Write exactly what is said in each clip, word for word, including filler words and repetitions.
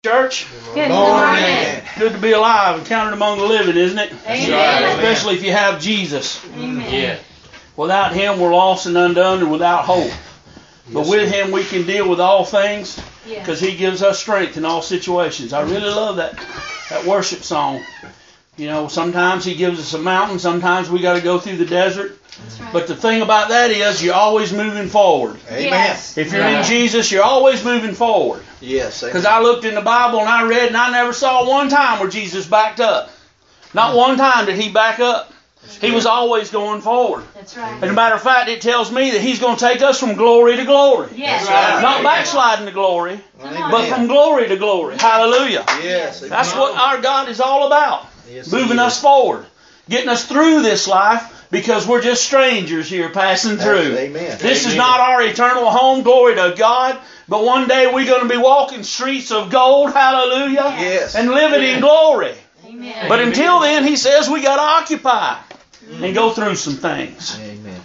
Church. Good morning. Good to be alive and counted among the living, isn't it? Amen. Especially if you have Jesus. Amen. Yeah. Without Him, we're lost and undone and without hope. But Yes, with sir. Him, we can deal with all things Yeah. because He gives us strength in all situations. I really love that that worship song. You know, sometimes He gives us a mountain. Sometimes we got to go through the desert. That's right. But the thing about that is you're always moving forward. Amen. Yes. If you're in Jesus, you're always moving forward. Yes. Because I looked in the Bible and I read and I never saw one time where Jesus backed up. Not one time did He back up. He was always going forward. That's right. As a matter of fact, it tells me that He's going to take us from glory to glory. Yes. Right. Not backsliding to glory, Amen. but from glory to glory. Hallelujah. Yes. That's what our God is all about. Yes, Moving He us is. forward. Getting us through this life because we're just strangers here passing through. Amen. This is Amen. not our eternal home. Glory to God. But one day we're going to be walking streets of gold. Hallelujah. Yes. And living in glory. Amen. But until then, He says we got to occupy and go through some things. Amen.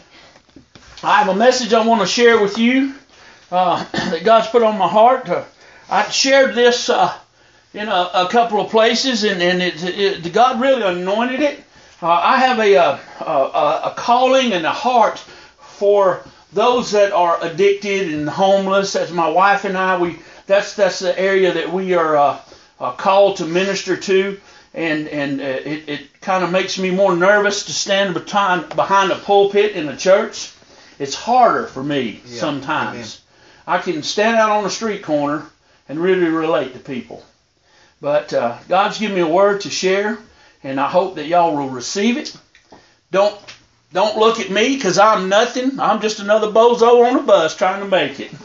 I have a message I want to share with you uh, that God's put on my heart. Uh, I shared this uh, in a, a couple of places, and, and it, it, God really anointed it. Uh, I have a, a, a, a calling and a heart for those that are addicted and homeless. That's my wife and I. We that's that's the area that we are uh, uh, called to minister to. And and uh, it, it kind of makes me more nervous to stand behind, behind a pulpit in a church. It's harder for me Yeah, sometimes. I can stand out on a street corner and really relate to people. But uh, God's given me a word to share, and I hope that y'all will receive it. Don't don't look at me because I'm nothing. I'm just another bozo on a bus trying to make it.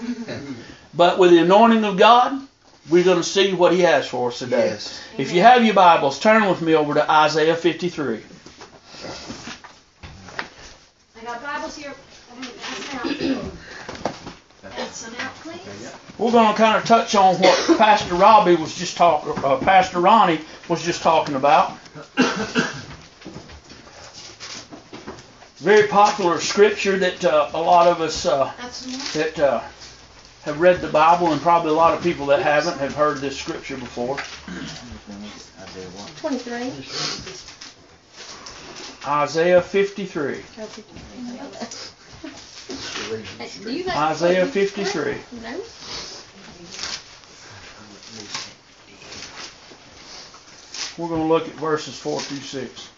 But with the anointing of God, we're going to see what He has for us today. Yes. If you have your Bibles, turn with me over to Isaiah fifty-three. I got Bibles here. I'm going to pass them out. Pass some out, please. We're going to kind of touch on what Pastor Robbie was just talking, uh, Pastor Ronnie was just talking about. Very popular scripture that uh, a lot of us uh, That's the one. that uh, have read the Bible, and probably a lot of people that haven't have heard this scripture before. twenty-three. Isaiah fifty-three. Do you have Isaiah fifty-three. No. We're going to look at verses four through six.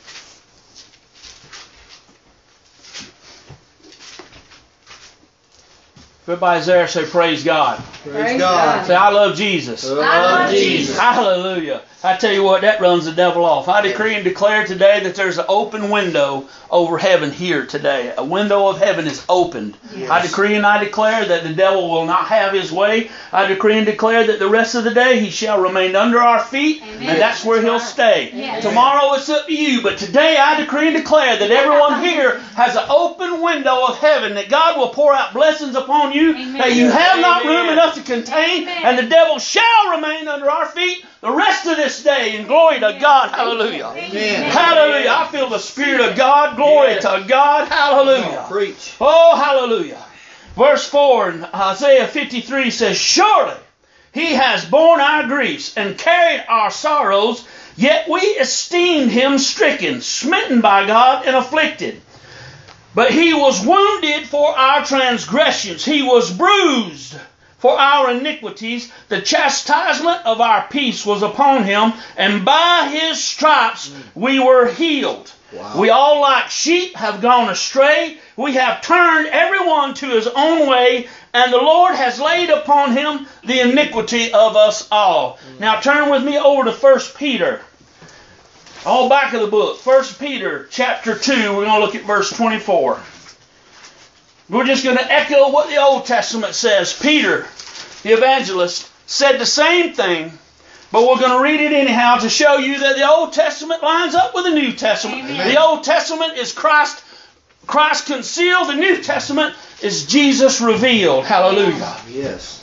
Everybody's there, say praise God. Praise God. Say, I love Jesus. I love Jesus. Hallelujah. I tell you what, that runs the devil off. I decree and declare today that there's an open window over heaven here today. A window of heaven is opened. Yes. I decree and I declare that the devil will not have his way. I decree and declare that the rest of the day he shall remain under our feet, Amen. and that's where he'll stay. Yes. Tomorrow it's up to you, but today I decree and declare that everyone here has an open window of heaven, that God will pour out blessings upon you Amen. that you have not Amen. room enough to contain, Amen. and the devil shall remain under our feet the rest of this day. And glory to God. Hallelujah. Amen. Hallelujah. I feel the Spirit of God. Glory Yes. to God. Hallelujah. Preach. Oh, hallelujah. Verse four in Isaiah fifty-three says, surely He has borne our griefs and carried our sorrows, yet we esteemed Him stricken, smitten by God, and afflicted. But He was wounded for our transgressions. He was bruised for our iniquities. The chastisement of our peace was upon Him, and by His stripes we were healed. Wow. We all like sheep have gone astray. We have turned everyone to his own way, and the Lord has laid upon Him the iniquity of us all. Mm. Now turn with me over to First Peter. All back of the book. First Peter chapter two. We're going to look at verse twenty-four. We're just going to echo what the Old Testament says. Peter, the evangelist, said the same thing, but we're going to read it anyhow to show you that the Old Testament lines up with the New Testament. Amen. The Old Testament is Christ, Christ concealed. The New Testament is Jesus revealed. Hallelujah. Yes.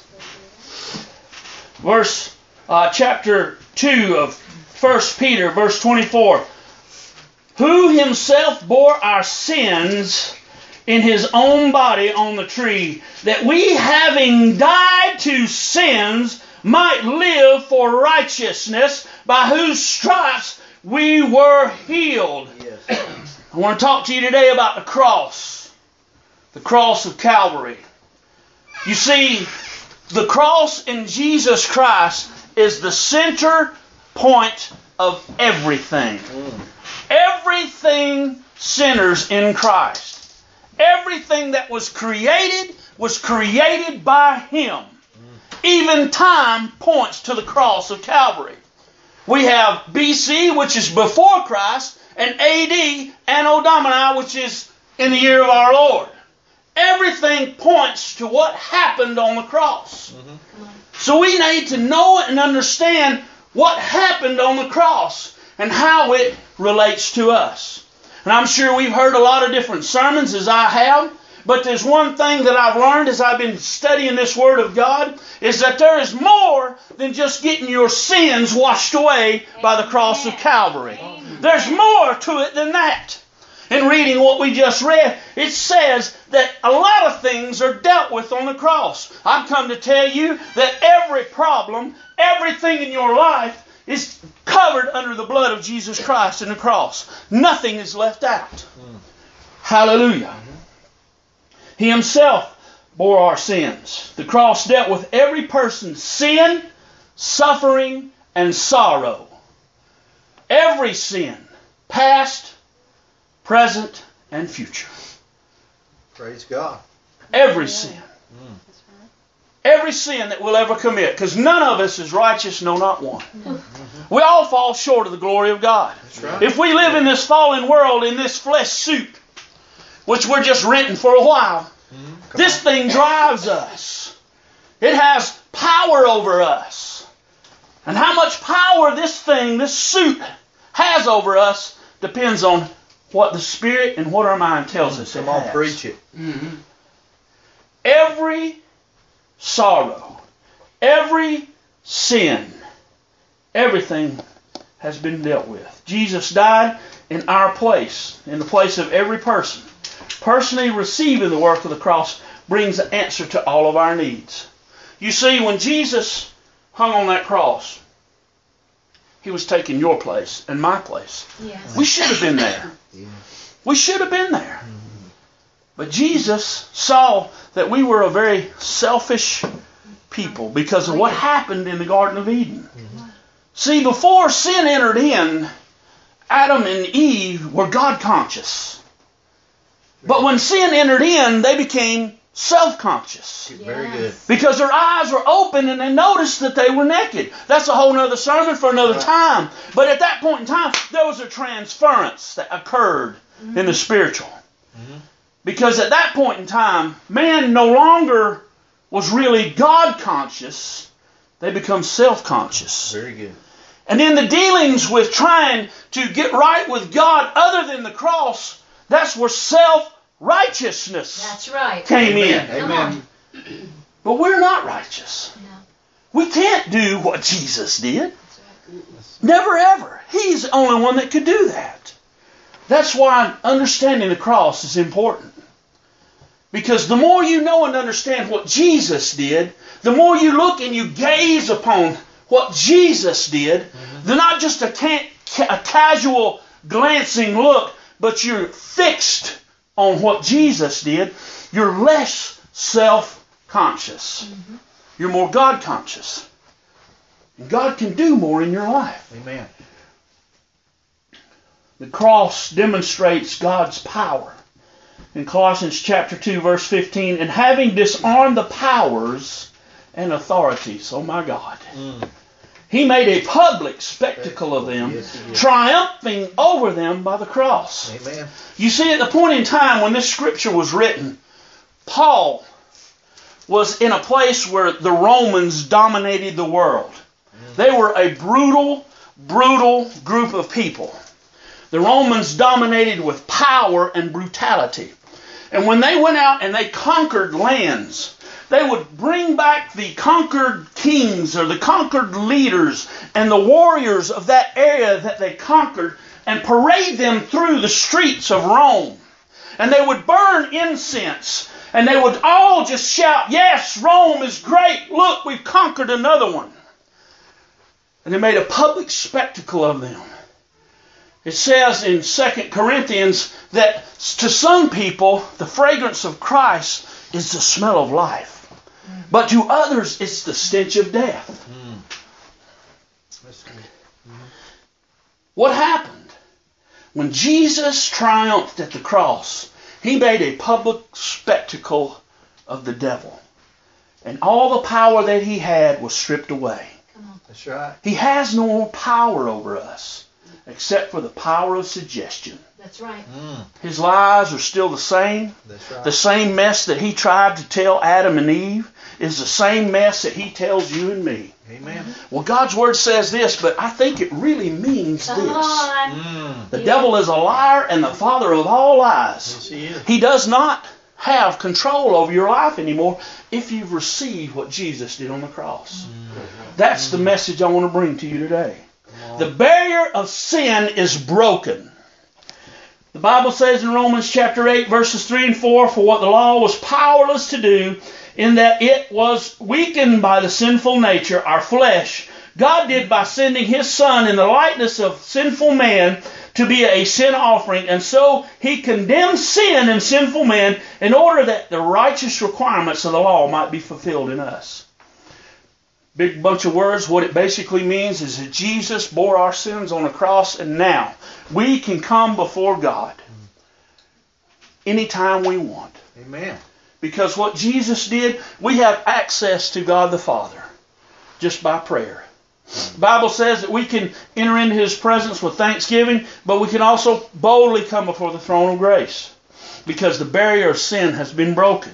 Verse, uh, chapter two of First Peter, verse twenty-four. Who Himself bore our sins in His own body on the tree, that we, having died to sins, might live for righteousness, by whose stripes we were healed. Yes. I want to talk to you today about the cross. The cross of Calvary. You see, the cross in Jesus Christ is the center point of everything. Mm. Everything centers in Christ. Everything that was created was created by Him. Even time points to the cross of Calvary. We have B C, which is before Christ, and A D, Anno Domini, which is in the year of our Lord. Everything points to what happened on the cross. Mm-hmm. So we need to know and understand what happened on the cross and how it relates to us. And I'm sure we've heard a lot of different sermons, as I have. But there's one thing that I've learned as I've been studying this Word of God, is that there is more than just getting your sins washed away by the cross of Calvary. There's more to it than that. In reading what we just read, it says that a lot of things are dealt with on the cross. I've come to tell you that every problem, everything in your life is covered under the blood of Jesus Christ in the cross. Nothing is left out. Mm. Hallelujah. Mm-hmm. He Himself bore our sins. The cross dealt with every person's sin, suffering, and sorrow. Every sin, past, present, and future. Praise God. Every sin. Mm. Every sin that we'll ever commit. Because none of us is righteous, no, not one. Mm-hmm. We all fall short of the glory of God. That's right. If we live in this fallen world in this flesh suit, which we're just renting for a while, mm-hmm. this thing drives us. It has power over us. And how much power this thing, this suit, has over us depends on what the Spirit and what our mind tells us. Come on, preach it. Mm-hmm. Every sorrow, every sin, everything has been dealt with. Jesus died in our place, in the place of every person. Personally receiving the work of the cross brings an answer to all of our needs. You see, when Jesus hung on that cross, He was taking your place and my place. Yes. We should have been there. Yeah. We should have been there. But Jesus saw that we were a very selfish people because of what happened in the Garden of Eden. Mm-hmm. See, before sin entered in, Adam and Eve were God conscious. But when sin entered in, they became self-conscious. Very good. Because their eyes were open and they noticed that they were naked. That's a whole other sermon for another time. But at that point in time, there was a transference that occurred mm-hmm. in the spiritual. Mm-hmm. Because at that point in time, man no longer was really God-conscious. They become self-conscious. Very good. And in the dealings with trying to get right with God other than the cross, that's where self-righteousness That's right. came Amen. in. Amen. But we're not righteous. No. We can't do what Jesus did. That's right. Never ever. He's the only one that could do that. That's why understanding the cross is important. Because the more you know and understand what Jesus did, the more you look and you gaze upon what Jesus did, mm-hmm. they're not just a, can- a casual glancing look, but you're fixed on what Jesus did, you're less self-conscious. Mm-hmm. You're more God-conscious. And God can do more in your life. Amen. The cross demonstrates God's power. In Colossians chapter two, verse fifteen, and having disarmed the powers and authorities, oh my God, mm. He made a public spectacle of them, yes, triumphing over them by the cross. Amen. You see, at the point in time when this scripture was written, Paul was in a place where the Romans dominated the world. Mm. They were a brutal, brutal group of people. The Romans dominated with power and brutality. And when they went out and they conquered lands, they would bring back the conquered kings or the conquered leaders and the warriors of that area that they conquered and parade them through the streets of Rome. And they would burn incense and they would all just shout, yes, Rome is great. Look, we've conquered another one. And they made a public spectacle of them. It says in Second Corinthians that to some people, the fragrance of Christ is the smell of life. But to others, it's the stench of death. Mm. That's good. Mm-hmm. What happened? When Jesus triumphed at the cross, he made a public spectacle of the devil. And all the power that he had was stripped away. That's right. He has no more power over us except for the power of suggestion. That's right. Mm. His lies are still the same. That's right. The same mess that he tried to tell Adam and Eve is the same mess that he tells you and me. Amen. Well, God's Word says this, but I think it really means Come this. on. Mm. The devil is a liar and the father of all lies. Yes, he is. He does not have control over your life anymore if you've received what Jesus did on the cross. Mm. That's the message I want to bring to you today. The barrier of sin is broken. The Bible says in Romans chapter eight, verses three and four, for what the law was powerless to do, in that it was weakened by the sinful nature, our flesh, God did by sending His Son in the likeness of sinful man to be a sin offering. And so He condemned sin and sinful man in order that the righteous requirements of the law might be fulfilled in us. Big bunch of words. What it basically means is that Jesus bore our sins on the cross, and now we can come before God anytime we want. Amen. Because what Jesus did, we have access to God the Father just by prayer. The Bible says that we can enter into His presence with thanksgiving, but we can also boldly come before the throne of grace because the barrier of sin has been broken.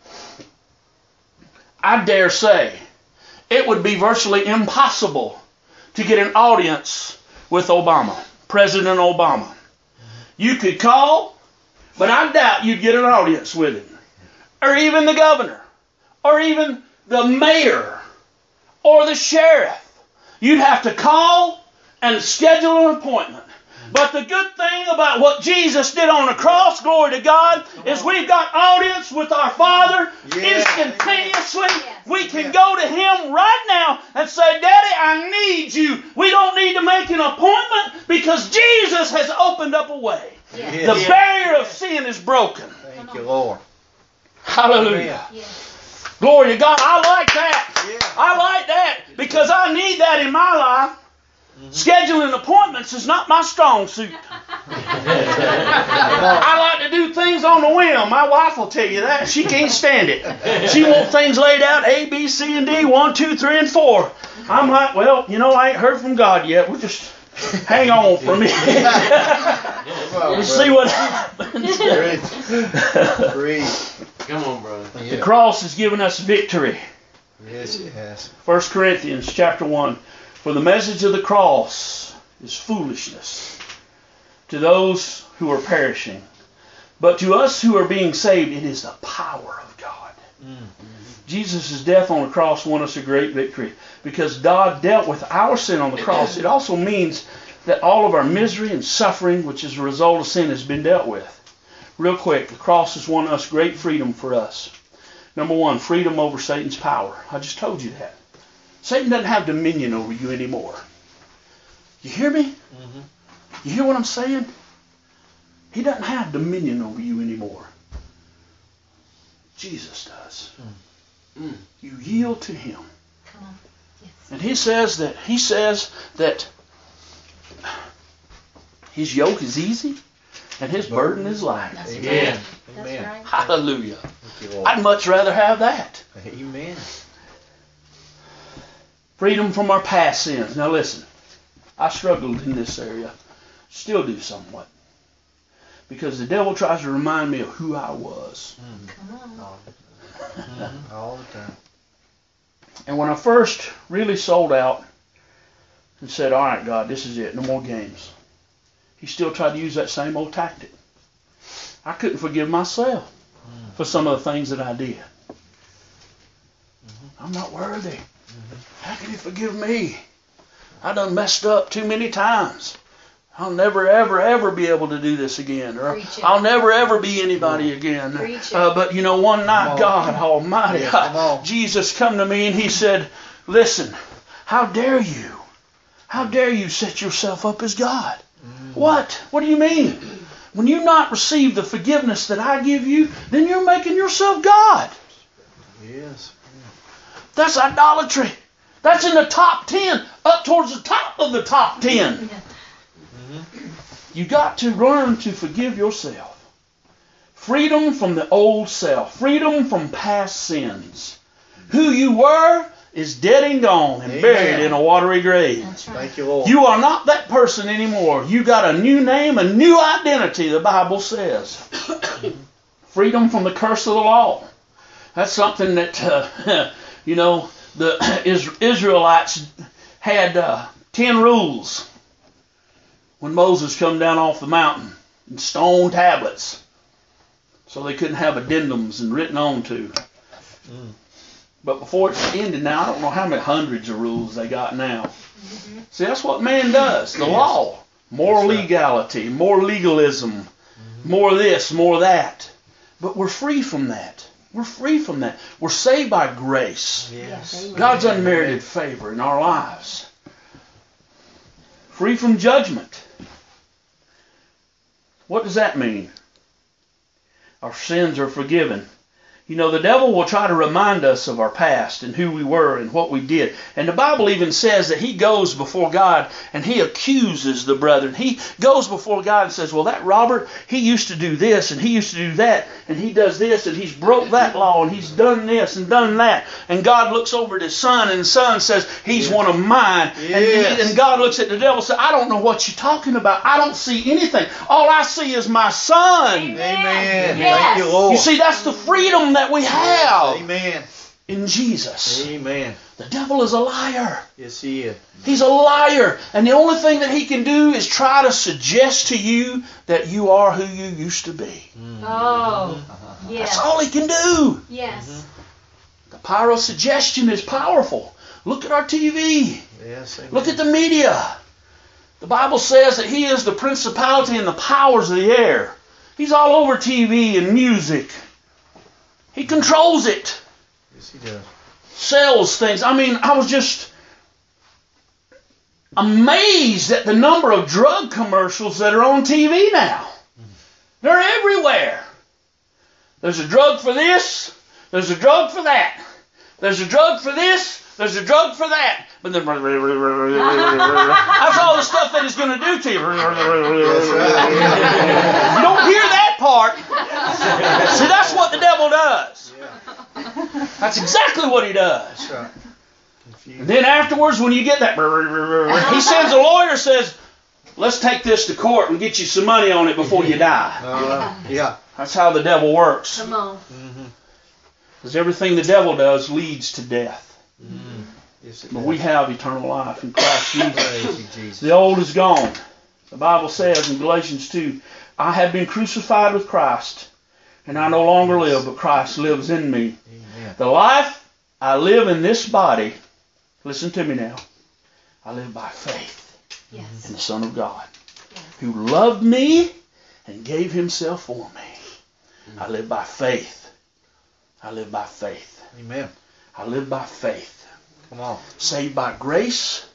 I dare say it would be virtually impossible to get an audience with Obama, President Obama. You could call, but I doubt you'd get an audience with him. Or even the governor, or even the mayor, or the sheriff. You'd have to call and schedule an appointment. But the good thing about what Jesus did on the cross, glory to God, is we've got audience with our Father Yeah. instantaneously. Yes. We can Yeah. go to Him right now and say, Daddy, I need you. We don't need to make an appointment because Jesus has opened up a way. Yes. Yeah. The Yeah. barrier of sin is broken. Thank you, Lord. Hallelujah. Yes. Glory to God. I like that. Yeah. I like that because I need that in my life. Mm-hmm. Scheduling appointments is not my strong suit. I like to do things on the whim. My wife will tell you that. She can't stand it. She wants things laid out A, B, C, and D, one, two, three, and four. I'm like, well, you know, I ain't heard from God yet. We'll just hang on for a minute. We'll see what happens. Breathe. Breathe. Come on, brother. The cross has given us victory. Yes, it has. First Corinthians chapter one. For the message of the cross is foolishness to those who are perishing. But to us who are being saved, it is the power of God. Mm-hmm. Jesus' death on the cross won us a great victory. Because God dealt with our sin on the cross, it also means that all of our misery and suffering, which is a result of sin, has been dealt with. Real quick, the cross has won us great freedom for us. Number one, freedom over Satan's power. I just told you that. Satan doesn't have dominion over you anymore. You hear me? Mm-hmm. You hear what I'm saying? He doesn't have dominion over you anymore. Jesus does. Mm. Mm. You yield to Him. Come on. Yes. And He says that He says that His yoke is easy and His burden is light. That's Amen. right. That's Amen. right. Hallelujah. Thank you, Lord. I'd much rather have that. Amen. Freedom from our past sins. Now listen, I struggled in this area. Still do somewhat. Because the devil tries to remind me of who I was. Come on. All the time. All the time. And when I first really sold out and said, all right, God, this is it. No more games. He still tried to use that same old tactic. I couldn't forgive myself for some of the things that I did. I'm not worthy. How can He forgive me? I done messed up too many times. I'll never, ever, ever be able to do this again. Or Preach it. I'll never, ever be anybody again. Preach it. Uh, but you know, one night, on. God Almighty, Yeah, come on. Jesus come to me and He said, listen, how dare you How dare you set yourself up as God? Mm. What? What do you mean? When you not receive the forgiveness that I give you, then you're making yourself God. Yes. That's idolatry. That's in the top ten, up towards the top of the top ten. Mm-hmm. You got to learn to forgive yourself. Freedom from the old self. Freedom from past sins. Who you were is dead and gone and Amen. Buried in a watery grave. That's right. Thank you, Lord. You are not that person anymore. You got a new name, a new identity, the Bible says. Freedom from the curse of the law. That's something that, uh, you know, the Israelites had uh, ten rules when Moses come down off the mountain and stone tablets. So they couldn't have addendums and written on to. Mm. But before it's ended now, I don't know how many hundreds of rules they got now. Mm-hmm. See, that's what man does. The law. More right. legality, more legalism, mm-hmm. more this, more that. But we're free from that. We're free from that. We're saved by grace. Yes. God's unmerited favor in our lives. Free from judgment. What does that mean? Our sins are forgiven. You know, the devil will try to remind us of our past and who we were and what we did. And the Bible even says that he goes before God and he accuses the brethren. He goes before God and says, well, that Robert, he used to do this and he used to do that and he does this and he's broke that law and he's done this and done that. And God looks over at his son and the son says, he's yes. one of mine. Yes. And, he, and God looks at the devil and says, I don't know what you're talking about. I don't see anything. All I see is my son. Amen. Amen. Yes. Thank you, Lord. You see, that's the freedom that we have. Amen. In Jesus. Amen. The devil is a liar. Yes, he is. He's a liar. And the only thing that he can do is try to suggest to you that you are who you used to be. Mm-hmm. Oh, uh-huh. Yes. That's all he can do. Yes. Mm-hmm. The power of suggestion is powerful. Look at our T V. Yes. Amen. Look at the media. The Bible says that he is the principality and the powers of the air. He's all over T V and music. He controls it. Yes, he does. Sells things. I mean, I was just amazed at the number of drug commercials that are on T V now. They're everywhere. There's a drug for this. There's a drug for that. There's a drug for this. There's a drug for that. But then that's all the stuff that he's going to do to you. You don't hear that part. See, that's what the devil does. That's exactly what he does. And then afterwards, when you get that, he sends a lawyer, says, let's take this to court and get you some money on it before you die. Uh, yeah. That's how the devil works. Come on. Because everything the devil does leads to death. Mm-hmm. Yes, but we have eternal life in Christ Jesus. Jesus. The old is gone. The Bible says in Galatians two, I have been crucified with Christ, and I no longer live, but Christ lives in me. Amen. The life I live in this body, listen to me now, I live by faith yes. in the Son of God, yes. who loved me and gave himself for me. Mm-hmm. I live by faith. I live by faith. Amen. I live by faith. Come on. Saved by grace.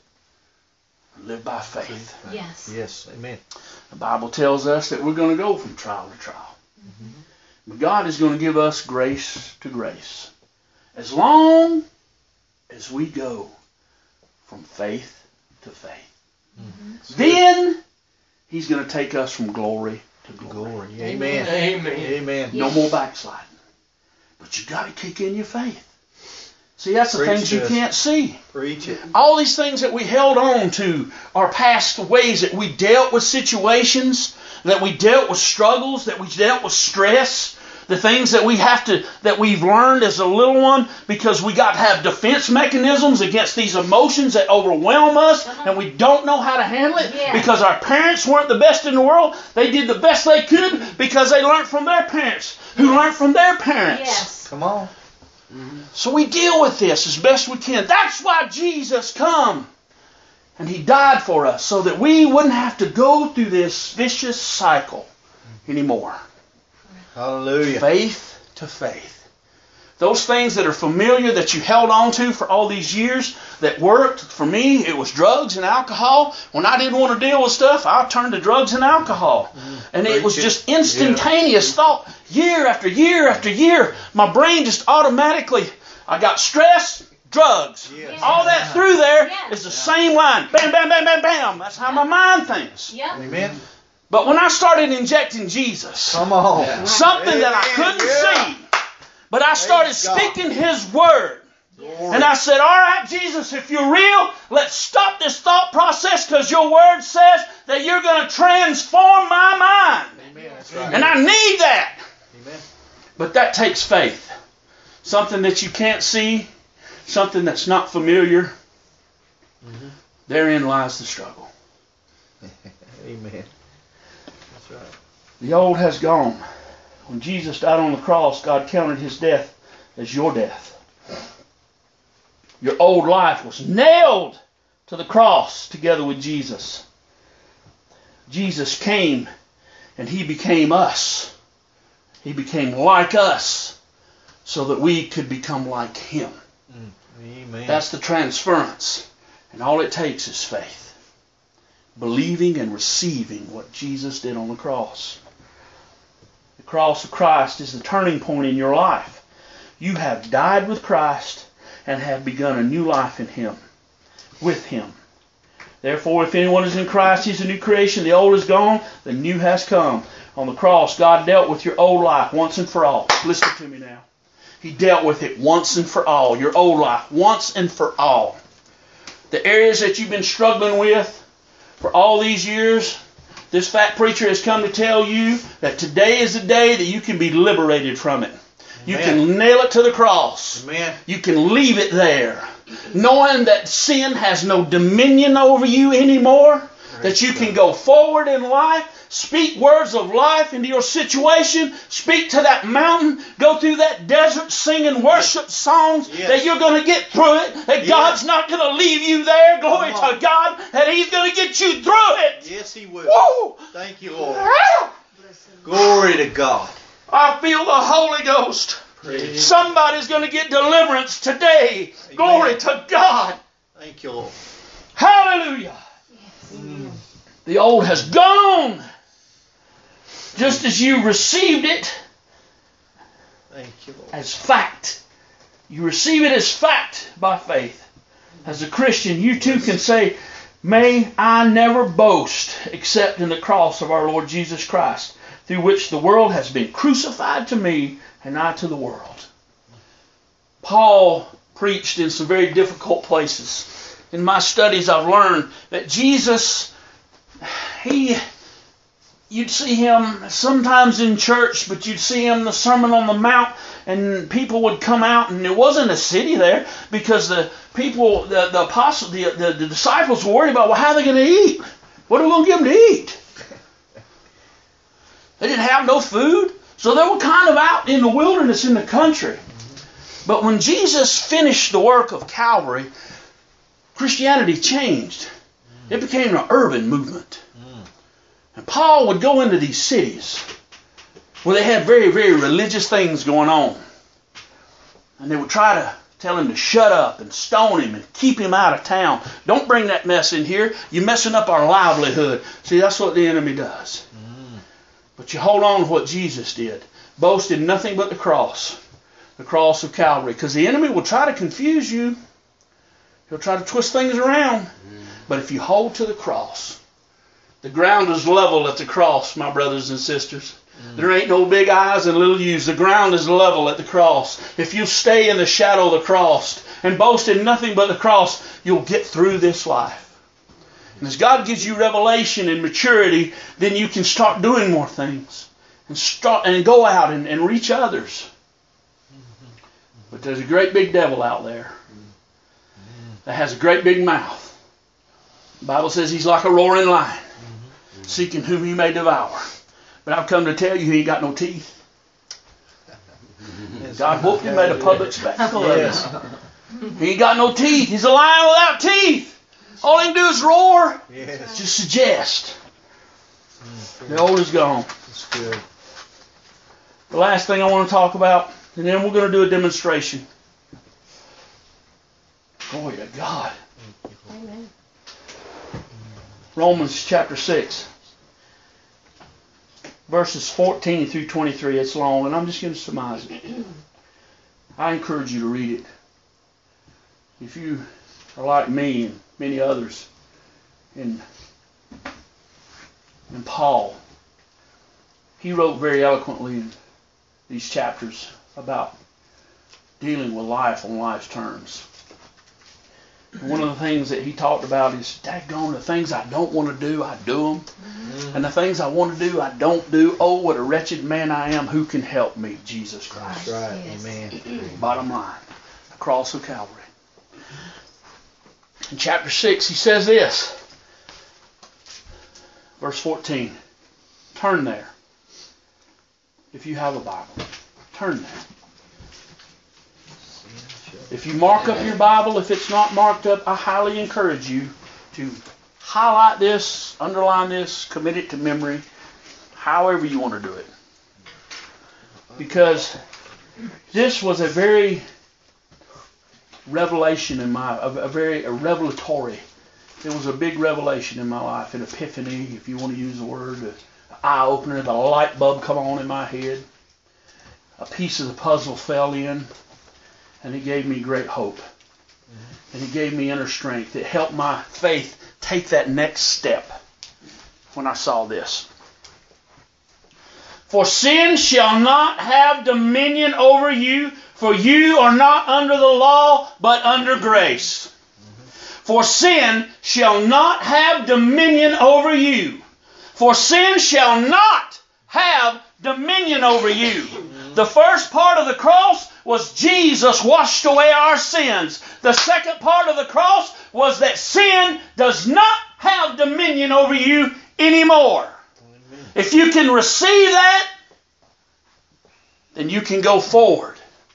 Live by faith. Yes. Yes. Amen. The Bible tells us that we're going to go from trial to trial. Mm-hmm. But God is going to give us grace to grace. As long as we go from faith to faith. Mm-hmm. Then He's going to take us from glory to glory. glory. Amen. Amen. Amen. No more backsliding. But you got to kick in your faith. See, that's the Preach things you this. can't see. Preach it. All these things that we held on to are past ways that we dealt with situations, that we dealt with struggles, that we dealt with stress, the things that we have to, that we've learned as a little one because we got to have defense mechanisms against these emotions that overwhelm us and we don't know how to handle it yeah. because our parents weren't the best in the world. They did the best they could because they learned from their parents who learned from their parents. Yes. Come on. Mm-hmm. So we deal with this as best we can. That's why Jesus come. And He died for us so that we wouldn't have to go through this vicious cycle anymore. Hallelujah. Faith to faith. Those things that are familiar that you held on to for all these years that worked, for me, it was drugs and alcohol. When I didn't want to deal with stuff, I turned to drugs and alcohol. And it was just instantaneous thought. Year after year after year, my brain just automatically, I got stress, drugs. Yes. All that through there Yes. is the same line. Bam, bam, bam, bam, bam. That's how my mind thinks. Yep. Amen. But when I started injecting Jesus, Come on. something that I couldn't Yeah. see, but I started Praise God. speaking His Word. Glory. And I said, all right, Jesus, if you're real, let's stop this thought process because your Word says that you're going to transform my mind. Amen. That's right. And I need that. Amen. But that takes faith. Something that you can't see, something that's not familiar. Mhm. Therein lies the struggle. Amen. That's right. The old has gone. When Jesus died on the cross, God counted His death as your death. Your old life was nailed to the cross together with Jesus. Jesus came and He became us. He became like us so that we could become like Him. Amen. That's the transference. And all it takes is faith. Believing and receiving what Jesus did on the cross. The cross of Christ is the turning point in your life. You have died with Christ and have begun a new life in Him, with Him. Therefore, if anyone is in Christ, he's a new creation. The old is gone, the new has come. On the cross, God dealt with your old life once and for all. Listen to me now. He dealt with it once and for all. Your old life, once and for all. The areas that you've been struggling with for all these years, this fat preacher has come to tell you that today is the day that you can be liberated from it. You Amen. can nail it to the cross. Amen. You can leave it there. Knowing that sin has no dominion over you anymore. That you can go forward in life. Speak words of life into your situation. Speak to that mountain. Go through that desert singing worship songs. Yes. That you're going to get through it. That Yes. God's not going to leave you there. Glory Come on. to God. That He's going to get you through it. Yes, He will. Woo! Thank you, Lord. Glory to God. I feel the Holy Ghost. Praise. Somebody's going to get deliverance today. Amen. Glory to God. Thank you, Lord. Hallelujah. Mm. The old has gone. Just as you received it Thank you, Lord. as fact. You receive it as fact by faith. As a Christian, you too can say, may I never boast except in the cross of our Lord Jesus Christ, through which the world has been crucified to me and I to the world. Paul preached in some very difficult places. In my studies, I've learned that Jesus, he, you'd see him sometimes in church, but you'd see him in the Sermon on the Mount, and people would come out, and there wasn't a city there because the people, the the apostles, the, the, the disciples were worried about, well, how are they going to eat? What are we going to give them to eat? They didn't have no food, so they were kind of out in the wilderness in the country. But when Jesus finished the work of Calvary, Christianity changed. It became an urban movement. And Paul would go into these cities where they had very, very religious things going on. And they would try to tell him to shut up and stone him and keep him out of town. Don't bring that mess in here. You're messing up our livelihood. See, that's what the enemy does. But you hold on to what Jesus did. Boast in nothing but the cross. The cross of Calvary. Because the enemy will try to confuse you. He'll try to twist things around. But if you hold to the cross, the ground is level at the cross, my brothers and sisters. Mm. There ain't no big I's and little U's. The ground is level at the cross. If you stay in the shadow of the cross and boast in nothing but the cross, you'll get through this life. And as God gives you revelation and maturity, then you can start doing more things. And start and go out and, and reach others. But there's a great big devil out there that has a great big mouth. The Bible says he's like a roaring lion, mm-hmm. seeking whom he may devour. But I've come to tell you he ain't got no teeth. God whooped him, made a public spectacle of Yes. him. He ain't got no teeth. He's a lion without teeth. All he can do is roar. Yes. Just suggest. The old is gone. That's good. The last thing I want to talk about And then we're going to do a demonstration. Glory to God. Amen. Romans chapter six. Verses fourteen through twenty-three. It's long, and I'm just going to surmise it. I encourage you to read it. If you are like me and many others, and, and Paul, he wrote very eloquently in these chapters about dealing with life on life's terms. And one of the things that he talked about is, daggone, the things I don't want to do, I do them. Mm-hmm. And the things I want to do, I don't do. Oh, what a wretched man I am. Who can help me? Jesus Christ. That's right. Yes. Amen. Bottom line, the cross of Calvary. In chapter six, he says this. Verse fourteen. Turn there. If you have a Bible, turn there. If you mark up your Bible, if it's not marked up, I highly encourage you to highlight this, underline this, commit it to memory, however you want to do it. Because this was a very revelation in my, a, a very a revelatory. It was a big revelation in my life, an epiphany, if you want to use the word, an eye opener, the light bulb come on in my head. A piece of the puzzle fell in. And it gave me great hope. Mm-hmm. And it gave me inner strength. It helped my faith take that next step when I saw this. For sin shall not have dominion over you, for you are not under the law, but under grace. Mm-hmm. For sin shall not have dominion over you. For sin shall not have dominion over you. Mm-hmm. The first part of the cross was Jesus washed away our sins. The second part of the cross was that sin does not have dominion over you anymore. Amen. If you can receive that, then you can go forward.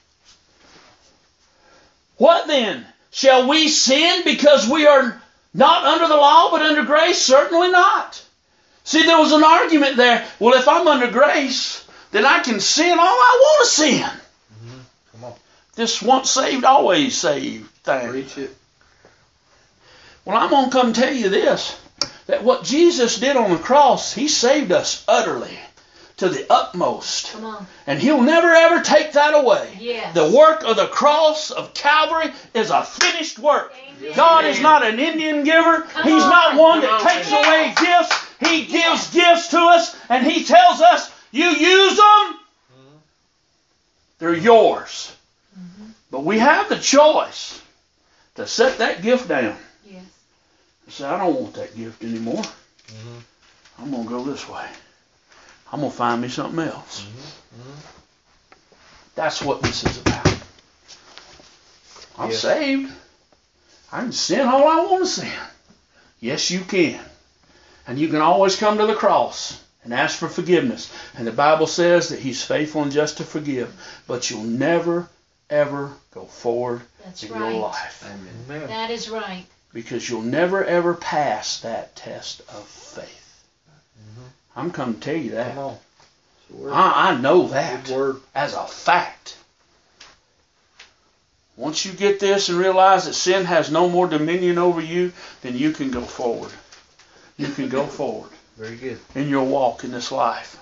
What then? Shall we sin because we are not under the law but under grace? Certainly not. See, there was an argument there. Well, if I'm under grace, then I can sin all I want to sin. This once saved, always saved thing. Preach it. Well, I'm going to come tell you this. That what Jesus did on the cross, He saved us utterly to the utmost. Come on. And He'll never ever take that away. Yes. The work of the cross of Calvary is a finished work. Amen. God is not an Indian giver. Come He's on. not one that Come on. takes away gifts. He gives gifts to us and He tells us, you use them, they're yours. But we have the choice to set that gift down. Yes. And say, I don't want that gift anymore. Mm-hmm. I'm going to go this way. I'm going to find me something else. Mm-hmm. Mm-hmm. That's what this is about. I'm Yeah. saved. I can sin all I want to sin. Yes, you can. And you can always come to the cross and ask for forgiveness. And the Bible says that He's faithful and just to forgive. But you'll never ever go forward That's in right. your life. Amen. That is right. Because you'll never ever pass that test of faith. Mm-hmm. I'm coming to tell you that. Come on. I, I know that Good word. as a fact. Once you get this and realize that sin has no more dominion over you, then you can go forward. You can go forward Very good. in your walk in this life.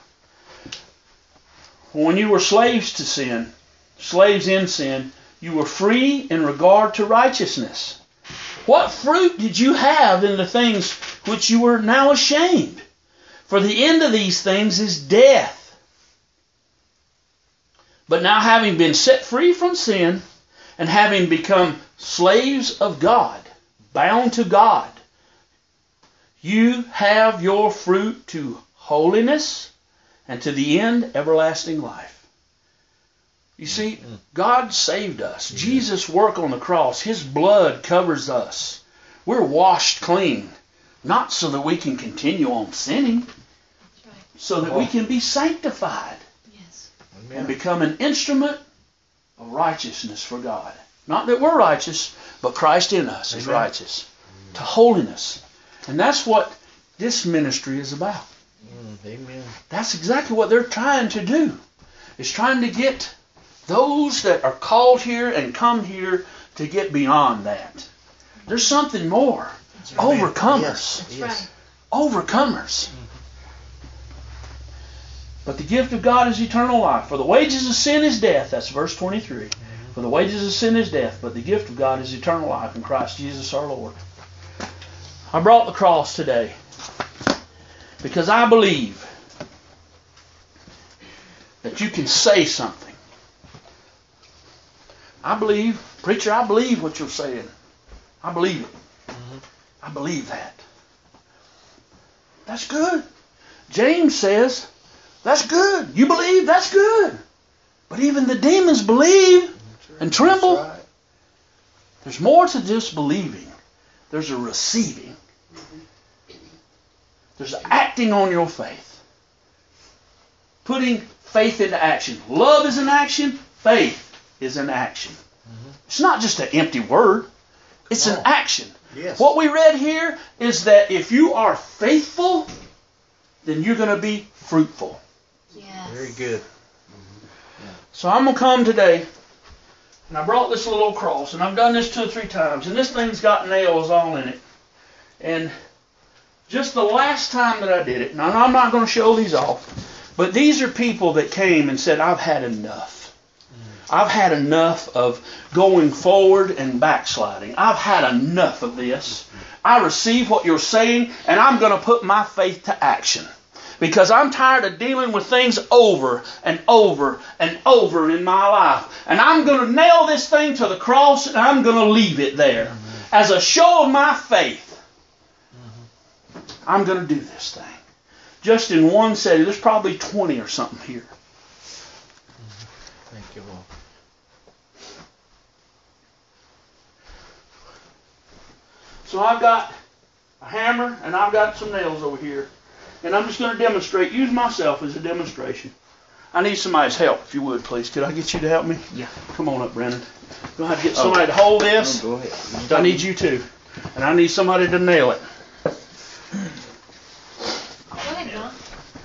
When you were slaves to sin, slaves in sin, you were free in regard to righteousness. What fruit did you have in the things which you were now ashamed? For the end of these things is death. But now having been set free from sin, and having become slaves of God, bound to God, you have your fruit to holiness, and to the end, everlasting life. You see, God saved us. Mm-hmm. Jesus' work on the cross, His blood covers us. We're washed clean. Not so that we can continue on sinning, That's right. so that we can be sanctified Yes. Amen. and become an instrument of righteousness for God. Not that we're righteous, but Christ in us is Amen. righteous. To holiness. And that's what this ministry is about. Mm, amen. That's exactly what they're trying to do. Is trying to get Those that are called here and come here to get beyond that. There's something more. That's right. Overcomers. Yes. That's Yes. right. Overcomers. But the gift of God is eternal life. For the wages of sin is death. That's verse twenty-three. For the wages of sin is death, but the gift of God is eternal life in Christ Jesus our Lord. I brought the cross today because I believe that you can say something. I believe, preacher, I believe what you're saying. I believe it. Mm-hmm. I believe that. That's good. James says, that's good. You believe? That's good. But even the demons believe and tremble. That's right. There's more to just believing. There's a receiving. There's acting on your faith. Putting faith into action. Love is an action. Faith is an action. Mm-hmm. It's not just an empty word. It's an on. action. Yes. What we read here is that if you are faithful, then you're going to be fruitful. Yes. Very good. So I'm going to come today, and I brought this little cross, and I've done this two or three times, and this thing's got nails all in it. And just the last time that I did it, now I'm not going to show these off, but these are people that came and said, I've had enough. I've had enough of going forward and backsliding. I've had enough of this. I receive what you're saying, and I'm going to put my faith to action. Because I'm tired of dealing with things over and over and over in my life. And I'm going to nail this thing to the cross, and I'm going to leave it there. Mm-hmm. As a show of my faith, mm-hmm. I'm going to do this thing. Just in one setting. There's probably twenty or something here. Mm-hmm. Thank you, Lord. So I've got a hammer, and I've got some nails over here. And I'm just going to demonstrate, use myself as a demonstration. I need somebody's help, if you would, please. Could I get you to help me? Yeah. Come on up, Brennan. Go ahead and get somebody to hold this. Oh, go ahead. I need you too. And I need somebody to nail it. Go ahead, John.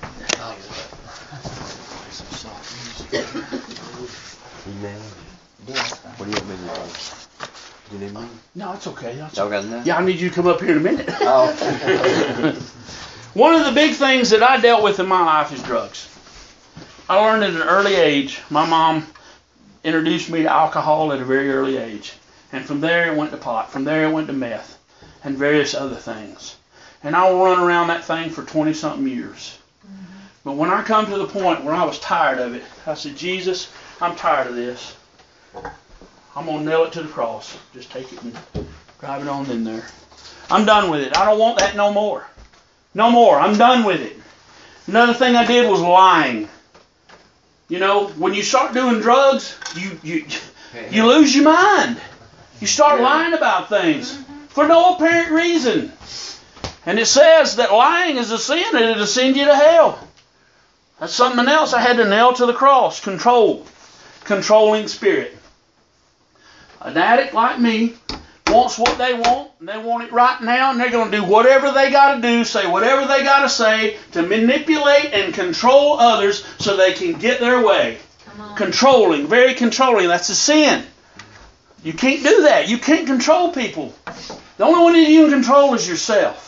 What do you want me to do? You need me? No, it's okay. That's Y'all okay. got enough? Yeah, I need you to come up here in a minute. Oh. One of the big things that I dealt with in my life is drugs. I learned at an early age. My mom introduced me to alcohol at a very early age. And from there it went to pot. From there it went to meth. And various other things. And I will run around that thing for twenty-something years. Mm-hmm. But when I come to the point where I was tired of it, I said, Jesus, I'm tired of this. I'm going to nail it to the cross. Just take it and drive it on in there. I'm done with it. I don't want that no more. No more. I'm done with it. Another thing I did was lying. You know, when you start doing drugs, you you you lose your mind. You start lying about things for no apparent reason. And it says that lying is a sin and it'll send you to hell. That's something else I had to nail to the cross. Control. Controlling spirit. An addict like me wants what they want, and they want it right now, and they're going to do whatever they got to do, say whatever they got to say to manipulate and control others so they can get their way. Controlling, very controlling. That's a sin. You can't do that. You can't control people. The only one that you can control is yourself.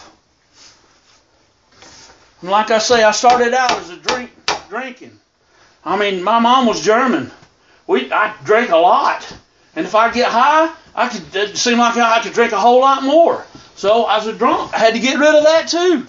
And like I say, I started out as a drink drinking. I mean, my mom was German. We I drank a lot. And if I get high, I could, it seemed like I could drink a whole lot more. So I was a drunk. I had to get rid of that too.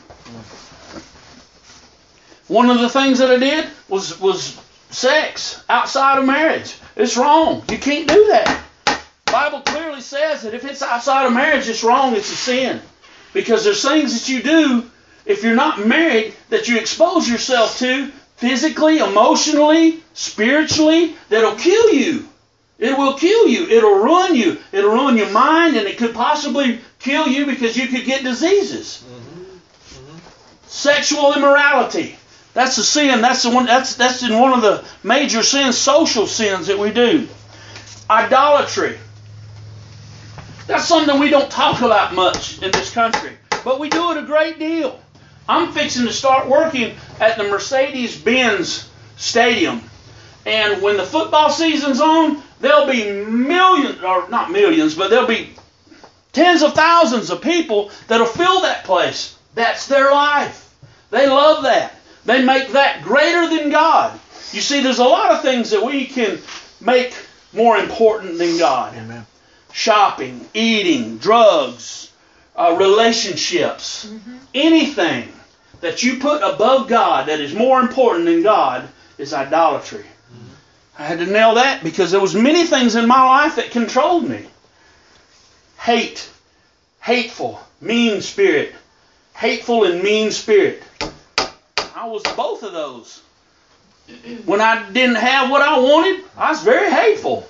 One of the things that I did was, was sex outside of marriage. It's wrong. You can't do that. The Bible clearly says that if it's outside of marriage, it's wrong. It's a sin. Because there's things that you do if you're not married that you expose yourself to physically, emotionally, spiritually, that'll kill you. It will kill you. It'll ruin you. It'll ruin your mind, and it could possibly kill you because you could get diseases. Mm-hmm. Mm-hmm. Sexual immorality. That's a sin. That's the one. That's that's in one of the major sins, social sins that we do. Idolatry. That's something we don't talk about much in this country, but we do it a great deal. I'm fixing to start working at the Mercedes-Benz Stadium. And when the football season's on, there'll be millions, or not millions, but there'll be tens of thousands of people that'll fill that place. That's their life. They love that. They make that greater than God. You see, there's a lot of things that we can make more important than God. Amen. Shopping, eating, drugs, uh, relationships, mm-hmm. anything that you put above God that is more important than God is idolatry. Mm-hmm. I had to nail that because there was many things in my life that controlled me. Hate, hateful, mean spirit, hateful and mean spirit. I was both of those. When I didn't have what I wanted, I was very hateful.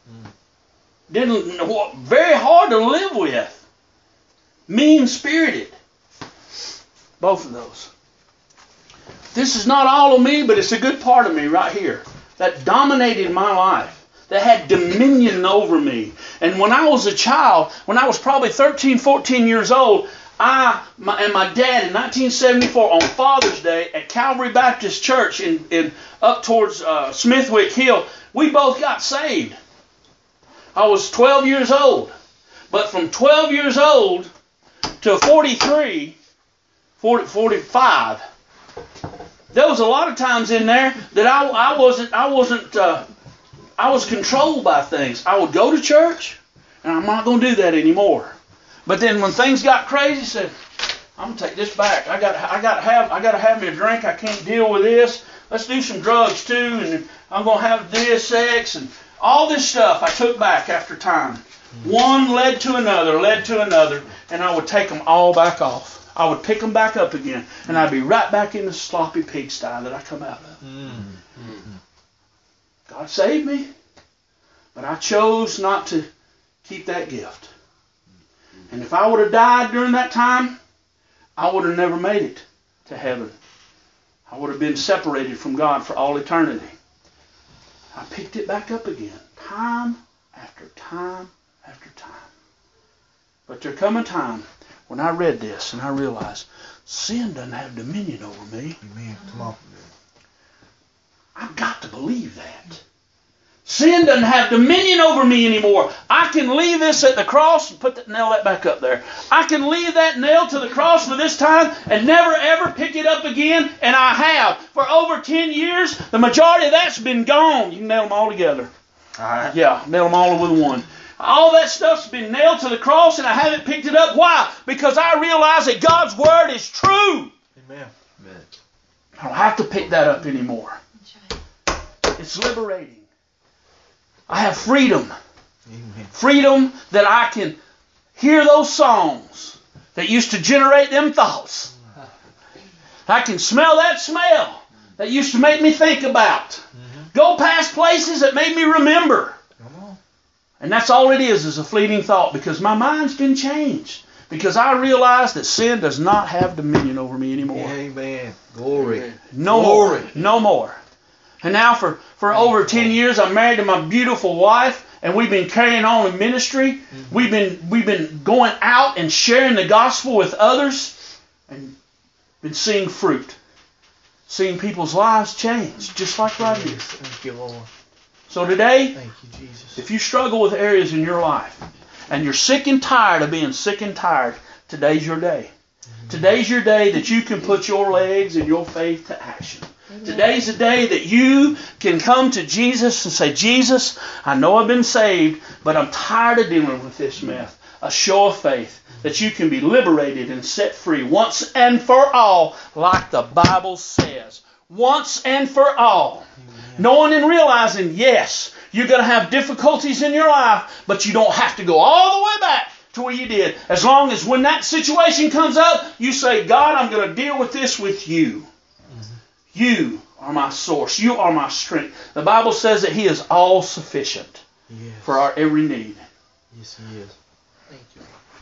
Didn't very hard to live with. Mean-spirited. Both of those. This is not all of me, but it's a good part of me right here. That dominated my life. That had dominion over me. And when I was a child, when I was probably thirteen, fourteen years old, I my, and my dad in nineteen seventy-four on Father's Day at Calvary Baptist Church in, in up towards uh, Smithwick Hill, we both got saved. I was twelve years old. But from twelve years old to forty-three, forty, forty-five, there was a lot of times in there that I, I wasn't, I wasn't, uh, I was controlled by things. I would go to church, and I'm not going to do that anymore. But then when things got crazy, I said, I'm gonna take this back. I got, I got to have, I got to have me a drink. I can't deal with this. Let's do some drugs too, and I'm gonna have this, sex, and all this stuff. I took back after time. One led to another, led to another, and I would take them all back off. I would pick them back up again, and I'd be right back in the sloppy pigsty that I come out of. Mm-hmm. God saved me, but I chose not to keep that gift. And if I would have died during that time, I would have never made it to heaven. I would have been separated from God for all eternity. I picked it back up again, time after time after time. But there come a time when I read this and I realized sin doesn't have dominion over me. Amen. Come on. I've got to believe that. Sin doesn't have dominion over me anymore. I can leave this at the cross and put that, nail that back up there. I can leave that nail to the cross for this time and never ever pick it up again. And I have. For over ten years, the majority of that's been gone. You can nail them all together. All right. Yeah, nail them all with one. All that stuff's been nailed to the cross and I haven't picked it up. Why? Because I realize that God's Word is true. Amen. Amen. I don't have to pick that up anymore. It's liberating. I have freedom. Amen. Freedom that I can hear those songs that used to generate them thoughts. I can smell that smell that used to make me think about. Mm-hmm. Go past places that made me remember. Come on. And that's all it is, is a fleeting thought, because my mind's been changed. Because I realize that sin does not have dominion over me anymore. Amen. Glory. No Glory. more. No more. And now for, for over ten years, I'm married to my beautiful wife, and we've been carrying on in ministry. Mm-hmm. We've been we've been going out and sharing the gospel with others, and been seeing fruit, seeing people's lives change, just like right here. Thank you, Lord. So today, thank you, Jesus. If you struggle with areas in your life, and you're sick and tired of being sick and tired, today's your day. Mm-hmm. Today's your day that you can put your legs and your faith to action. Today's the day that you can come to Jesus and say, Jesus, I know I've been saved, but I'm tired of dealing with this mess. A show of faith that you can be liberated and set free once and for all, like the Bible says. Once and for all. Amen. Knowing and realizing, yes, you're going to have difficulties in your life, but you don't have to go all the way back to where you did. As long as when that situation comes up, you say, God, I'm going to deal with this with you. You are my source. You are my strength. The Bible says that He is all sufficient yes. for our every need. Yes, He is. Thank you.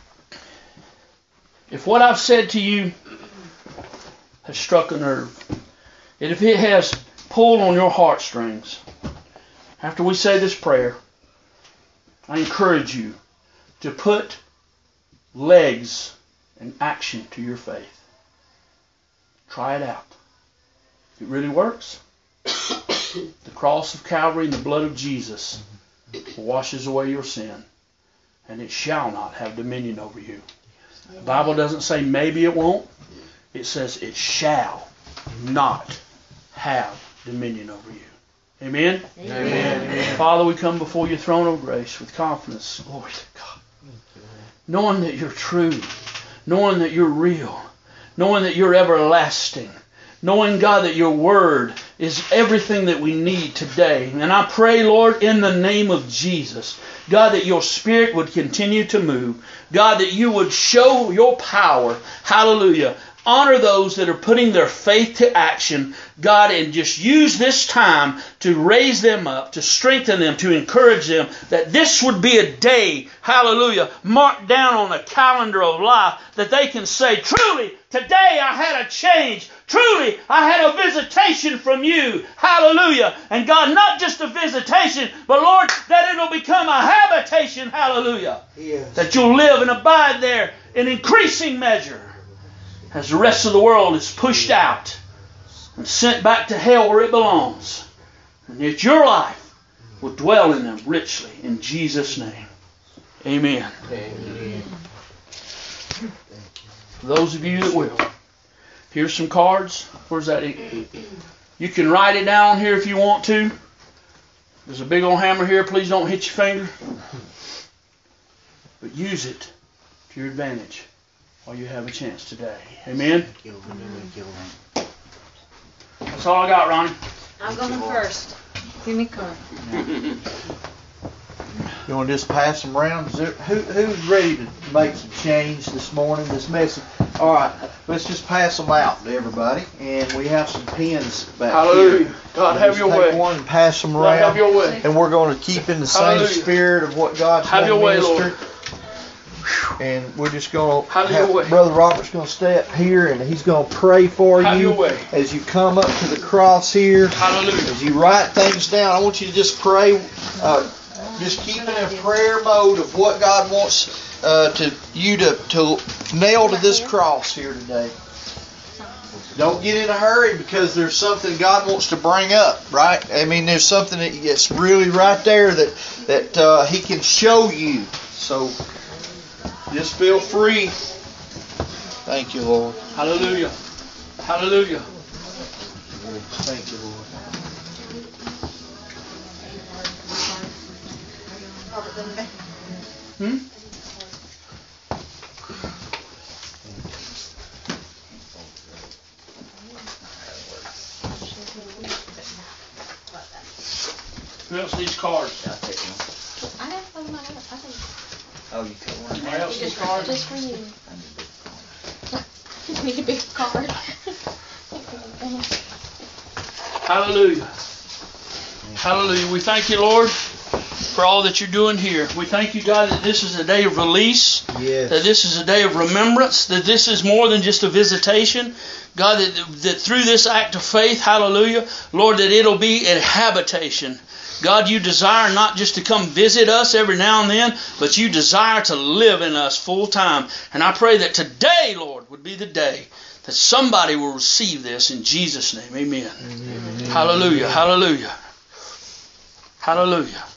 If what I've said to you has struck a nerve, and if it has pulled on your heartstrings, after we say this prayer, I encourage you to put legs and action to your faith. Try it out. It really works. The cross of Calvary and the blood of Jesus washes away your sin, and it shall not have dominion over you. The Bible doesn't say maybe it won't. It says it shall not have dominion over you. Amen? Amen. Amen. Father, we come before your throne of grace with confidence. Glory to God. Knowing that you're true. Knowing that you're real. Knowing that you're everlasting. Knowing, God, that your word is everything that we need today. And I pray, Lord, in the name of Jesus, God, that your Spirit would continue to move. God, that you would show your power. Hallelujah. Honor those that are putting their faith to action, God, and just use this time to raise them up, to strengthen them, to encourage them, that this would be a day, hallelujah, marked down on a calendar of life, that they can say, truly, today I had a change. Truly, I had a visitation from you. Hallelujah. And God, not just a visitation, but Lord, that it'll become a habitation. Hallelujah. Yes. That you'll live and abide there in increasing measure, as the rest of the world is pushed out and sent back to hell where it belongs. And that your life will dwell in them richly. In Jesus' name. Amen. Amen. For those of you that will, here's some cards. Where's that? You can write it down here if you want to. There's a big old hammer here. Please don't hit your finger. But use it to your advantage while you have a chance today. Amen? That's all I got, Ronnie. I'm going first. Give me a card. You want to just pass them around? Is there, who, who's ready to make some change this morning, this message? All right, let's just pass them out to everybody. And we have some pens back Hallelujah. here. God, have your take way. one and pass them God, around. have your way. And we're going to keep in the same Hallelujah. spirit of what God's have going to your minister. way, Lord. And we're just going to have, have your way. Brother Robert's going to stay up here and he's going to pray for have you your way. as you come up to the cross here. Hallelujah. As you write things down, I want you to just pray. Uh, just keep in a prayer mode of what God wants uh, to you to, to nail to this cross here today. Don't get in a hurry because there's something God wants to bring up, right? I mean, there's something that's really right there that that uh, He can show you. So just feel free. Thank you, Lord. Hallelujah. Hallelujah. Thank you, Lord. Hmm? Who else needs cards? I'll take one. I have one. I think. Oh, you cut one? Anybody else need Just, cards? just for you. I need a big card. Hallelujah. Hallelujah. We thank you, Lord, for all that you're doing here. We thank you, God, that this is a day of release. Yes. That this is a day of remembrance. That this is more than just a visitation. God, that, that through this act of faith, hallelujah, Lord, that it'll be a habitation. God, you desire not just to come visit us every now and then, but you desire to live in us full time. And I pray that today, Lord, would be the day that somebody will receive this in Jesus' name. Amen. Amen. Hallelujah. Hallelujah. Hallelujah.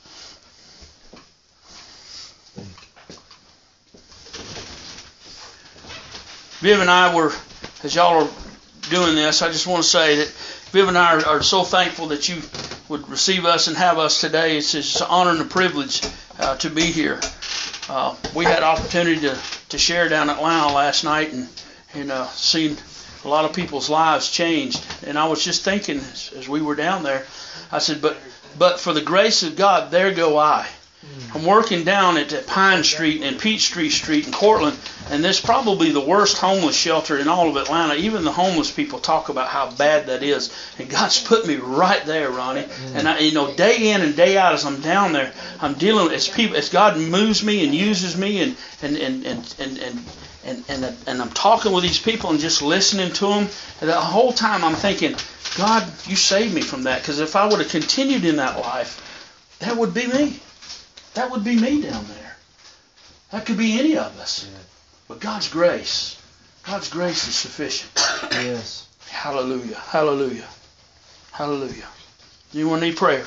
Viv and I were, as y'all are doing this, I just want to say that Viv and I are, are so thankful that you would receive us and have us today. It's just an honor and a privilege uh, to be here. Uh, we had opportunity to, to share down at Atlanta last night and, and uh, seen a lot of people's lives changed. And I was just thinking as, as we were down there, I said, but but for the grace of God, there go I. I'm working down at, at Pine Street and Peachtree Street in Cortland, and this is probably the worst homeless shelter in all of Atlanta. Even the homeless people talk about how bad that is. And God's put me right there, Ronnie. And I, you know, day in and day out as I'm down there, I'm dealing as people as God moves me and uses me, and and and and and and and, and, and I'm talking with these people and just listening to them. And the whole time I'm thinking, God, you saved me from that. Because if I would have continued in that life, that would be me. That would be me down there. That could be any of us. Yeah. But God's grace, God's grace is sufficient. Yes. Hallelujah. Hallelujah. Hallelujah. Anyone need prayer?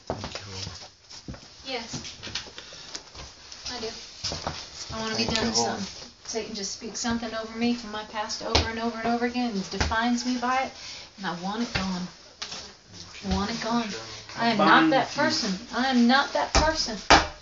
Yes. I do. I want to be done with something. Satan just speaks something over me from my past over and over and over again and defines me by it, and I want it gone. I want it gone. I am not that person. I am not that person.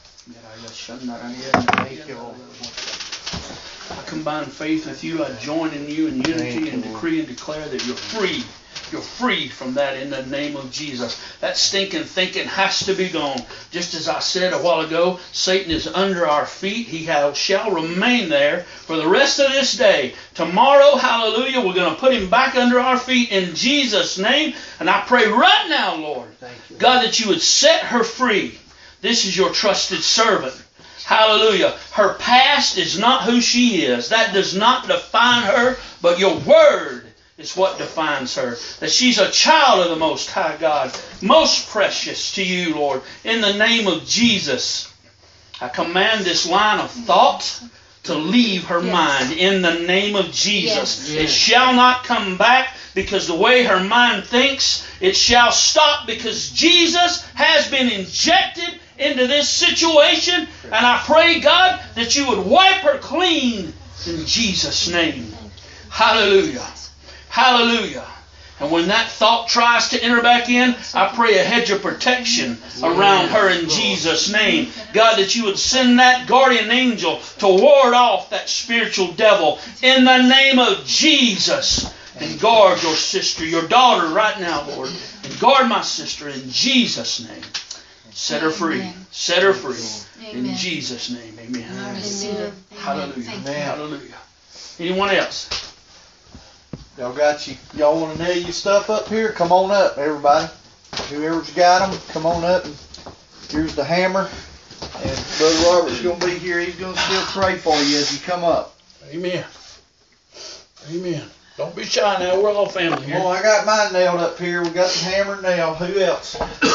I combine faith with you. I join in you in unity and decree and declare that you're free. You're free from that in the name of Jesus. That stinking thinking has to be gone. Just as I said a while ago, Satan is under our feet. He shall remain there for the rest of this day. Tomorrow, hallelujah, we're going to put him back under our feet in Jesus' name. And I pray right now, Lord, God, that you would set her free. This is your trusted servant. Hallelujah. Her past is not who she is. That does not define her, but your word is what defines her. That she's a child of the Most High God. Most precious to you, Lord. In the name of Jesus, I command this line of thought to leave her Yes. mind. In the name of Jesus. Yes. It shall not come back because the way her mind thinks, it shall stop because Jesus has been injected into this situation. And I pray, God, that you would wipe her clean in Jesus' name. Hallelujah. Hallelujah. And when that thought tries to enter back in, I pray a hedge of protection around her in Jesus' name. God, that you would send that guardian angel to ward off that spiritual devil in the name of Jesus. And guard your sister, your daughter right now, Lord. And guard my sister in Jesus' name. Set her free. Amen. Set her free. Amen. In Jesus' name. Amen. I receive it. Hallelujah. Thank you. Hallelujah. Anyone else? Y'all got you. Y'all want to nail your stuff up here? Come on up, everybody. Whoever's got them, come on up. And here's the hammer. And Brother Robert's going to be here. He's going to still pray for you as you come up. Amen. Amen. Don't be shy now. We're all family here. Well, I got mine nailed up here. We got the hammer nailed. Who else?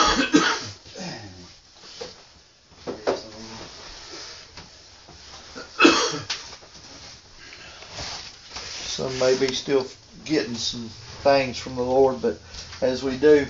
Some may be still getting some things from the Lord, but as we do,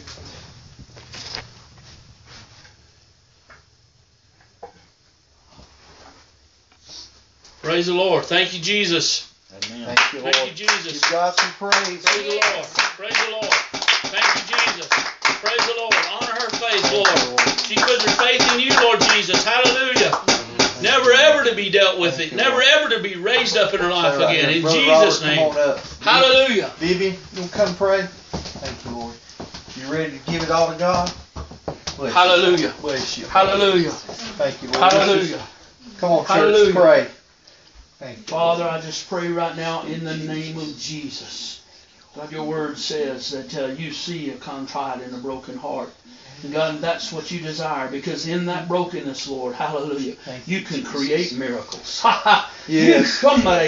Praise the Lord. Thank you, Jesus. Amen. Thank you, Lord. Thank you, Jesus. Give God some praise. Praise the Lord. Praise the Lord. Thank you, Jesus. Praise the Lord. Honor her faith, Lord. She puts her faith in you, Lord Jesus. Hallelujah. Never ever to be dealt with it. Never ever to be raised up in her life Right again. here. In Brother Jesus' Robert, name. Come on up. Hallelujah. Vivian, you want to come pray? Thank you, Lord. You ready to give it all to God? Bless Hallelujah. You. Bless you. Hallelujah. Thank you, Lord. Hallelujah. Come on, church, Hallelujah. pray. Thank you. Father, I just pray right now in the name of Jesus. God, your word says that uh, you see a contrite and a broken heart. And God, that's what you desire, because in that brokenness, Lord, hallelujah, you can create miracles. Yes.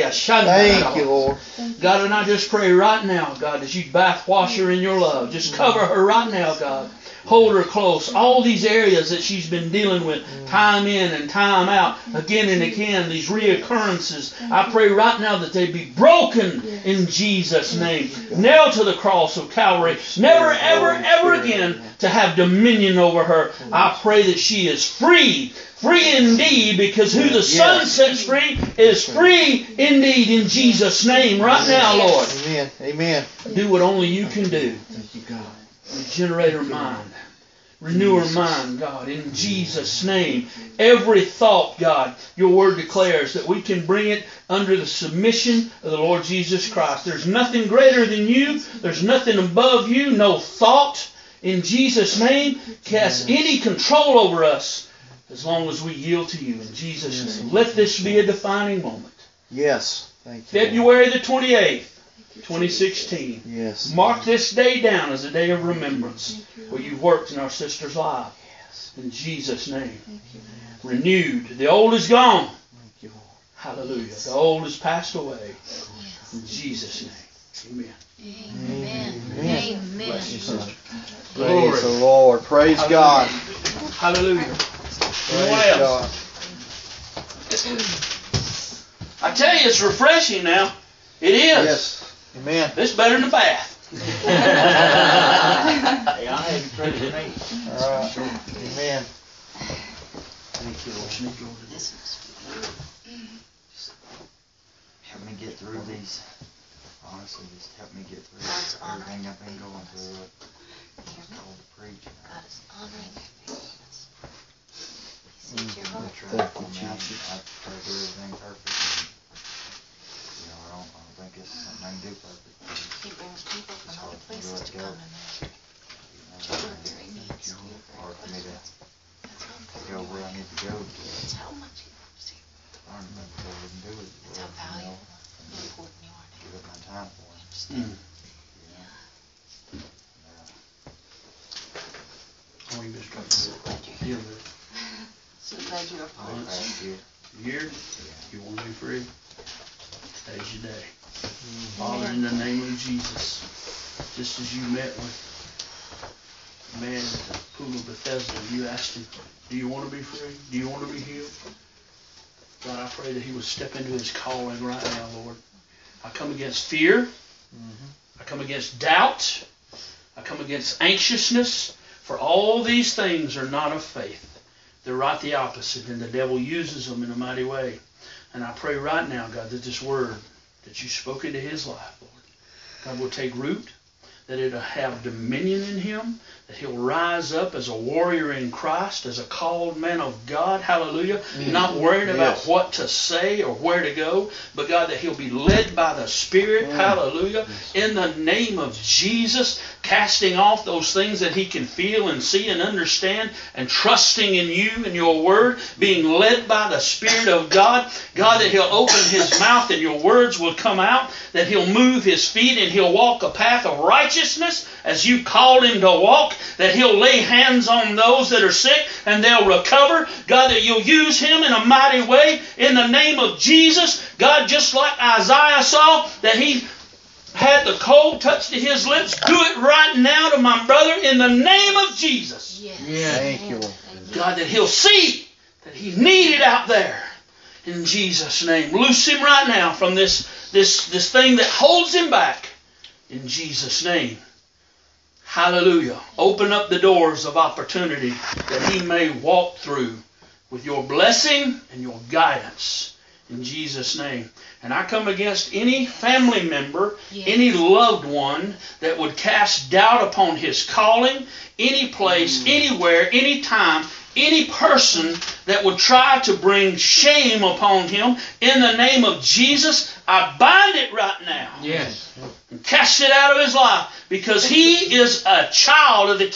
Thank you, Lord. God, and I just pray right now, God, as you bath wash her in your love. Just cover her right now, God. Hold her close. All these areas that she's been dealing with, time in and time out, again and again, these reoccurrences, I pray right now that they be broken in Jesus' name. Nailed to the cross of Calvary. Never, ever, ever again to have dominion over her. I pray that she is free. Free indeed, because who the Son sets free is free indeed in Jesus' name right now, Lord. Amen. Amen. Do what only you can do. Thank you, God. Regenerate her mind. Renew her mind, God, in Jesus' name. Every thought, God, your word declares that we can bring it under the submission of the Lord Jesus Christ. There's nothing greater than you. There's nothing above you. No thought in Jesus' name has any control over us as long as we yield to you in Jesus' name. Let this be a defining moment. Yes. Thank you. February the twenty-eighth. twenty sixteen. Yes. Mark this day down as a day of remembrance where you've worked in our sister's life. Yes. In Jesus' name. Renewed. The old is gone. Thank you, Lord. Hallelujah. The old has passed away. In Jesus' name. Amen. Amen. Amen. Amen. Bless you, sister. Glory. Praise the Lord. Praise Hallelujah. God. Hallelujah. Anyone Praise else? God. I tell you, it's refreshing now. It is. Yes. Amen. It's better than a bath. Hey, I had to pray for me. All right. Amen. Thank you, Lord. Help me get through these. Honestly, just help me get through everything I've been going through. Just called to preach. God is honoring your faithfulness. He sees Mm. your heart. Thank you, I mean, I, Jesus. I try to do everything perfect. And, you know, I don't, I don't think it's something I can do perfect. He brings people It's from hard other for me to places let to go. come and minister. You know, Children are very needs. it's You're very hard for me to questions. That's how to important go you where I are. need to go to That's how much he loves you. learn them so I can do it. That's how You know, valuable and and important you are to give him. it my time for You him. understand? You know. And, uh, Oh, you just I'm got so to glad you're deal here. with it. So glad you're a part the of past this. year, Year, yeah. you want to be free? Today's your day. Father, in the name of Jesus, just as you met with the man at the pool of Bethesda, you asked him, do you want to be free? Do you want to be healed? God, I pray that he would step into his calling right now, Lord. I come against fear. Mm-hmm. I come against doubt. I come against anxiousness. For all these things are not of faith. They're right the opposite, and the devil uses them in a mighty way. And I pray right now, God, that this word that you spoke into his life, Lord, God, will take root, that it'll have dominion in him, that he'll rise up as a warrior in Christ, as a called man of God, hallelujah, Mm. not worried about Yes. what to say or where to go, but God, that he'll be led by the Spirit, Mm. hallelujah, in the name of Jesus, casting off those things that he can feel and see and understand, and trusting in you and your word, being led by the Spirit of God. God, that he'll open his mouth and your words will come out, that he'll move his feet and he'll walk a path of righteousness as you called him to walk, that he'll lay hands on those that are sick and they'll recover. God, that you'll use him in a mighty way in the name of Jesus. God, just like Isaiah saw, that he had the coal touched to his lips, do it right now to my brother in the name of Jesus. Yes. Yeah. Thank you, Lord. Thank you. God, that he'll see that he's needed out there. In Jesus' name. Loose him right now from this, this, this thing that holds him back. In Jesus' name. Hallelujah. Open up the doors of opportunity that he may walk through with your blessing and your guidance. In Jesus' name. And I come against any family member, Yes. any loved one that would cast doubt upon his calling, any place, anywhere, any time, any person that would try to bring shame upon him. In the name of Jesus, I bind it right now. Yes. And cast it out of his life, because he is a child of the